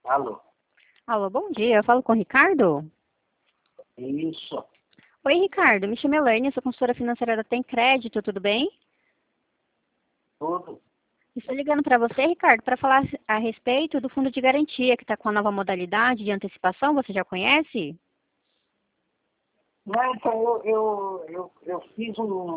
Alô? Alô, bom dia. Eu falo com o Ricardo? Isso, Oi, Ricardo. Me chamo Elaine, sou consultora financeira da Tem Crédito, tudo bem? tudo. Estou ligando para você, Ricardo, para falar a respeito do fundo de garantia que está com a nova modalidade de antecipação. Você já conhece? Não, então eu fiz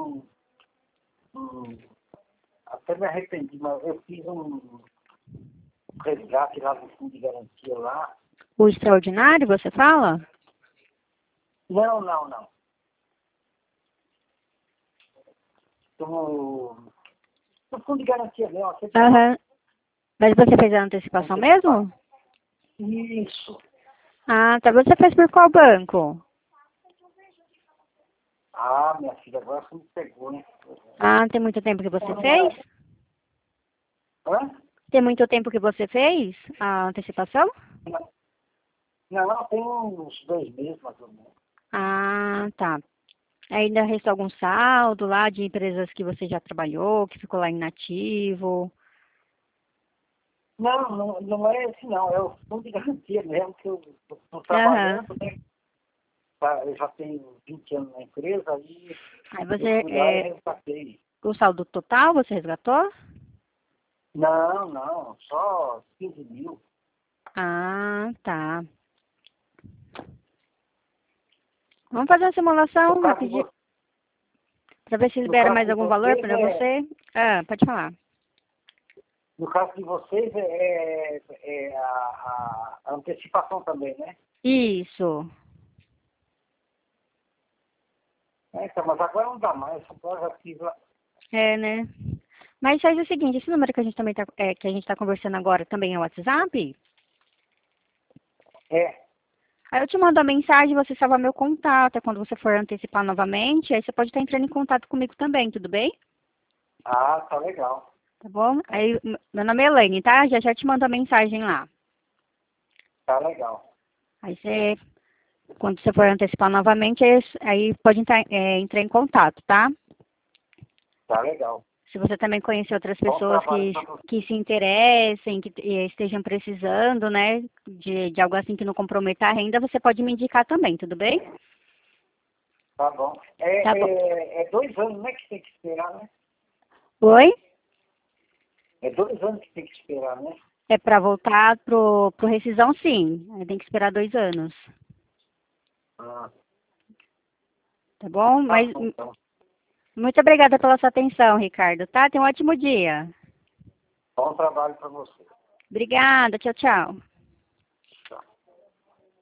até me arrependi, mas eu fiz um resgate lá do fundo de garantia lá. O extraordinário, você fala? Não. No fundo de garantia mesmo, você Aham. Mas você fez a antecipação mesmo? Isso. Ah, tá. Você fez por qual banco? Ah, minha filha, agora você me pegou, né? Ah, tem muito tempo que você fez? Hã? Tem muito tempo que você fez a antecipação? Não, tem uns 2 meses, mais ou menos. Ah, tá. Ainda restou algum saldo lá de empresas que você já trabalhou, que ficou lá inativo? Não é esse não, é o fundo de garantia mesmo que eu estou Aham. trabalhando, né? Eu já tenho 20 anos na empresa e Aí eu você, fui lá e resgatei. o saldo total você resgatou? Não, só 15 mil. Ah, tá. Vamos fazer uma No simulação caso de, rapidinho, para ver se no libera caso mais de algum valor vocês, para você. Ah, pode falar. no caso de vocês é a antecipação também, né? Isso. Então, mas agora não dá mais, agora já fiz lá. É, né? Mas faz o seguinte, esse número que a gente também tá, que a gente está conversando agora também é o WhatsApp? É, Aí eu te mando a mensagem, você salva meu contato, é quando você for antecipar novamente, aí você pode estar entrando em contato comigo também, tudo bem? tá legal. Tá bom? Aí, meu nome é Elaine, tá? Já já te mando a mensagem lá. Tá legal. Aí você, quando você for antecipar novamente, aí pode entrar em contato, tá? Tá legal. Se você também conhecer outras Bom pessoas trabalho para você. que se interessem, que estejam precisando, né, de algo assim que não comprometa a renda, você pode me indicar também, tudo bem? Tá bom. Tá bom. É 2 anos, né, que tem que esperar, né? Oi? É 2 anos que tem que esperar, né? É para voltar pro rescisão, sim. Aí tem que esperar 2 anos. Ah, Tá bom? tá Mas bom, então. muito obrigada pela sua atenção, Ricardo, tá? Tenha um ótimo dia. Bom trabalho para você. Obrigada. Tchau, tchau.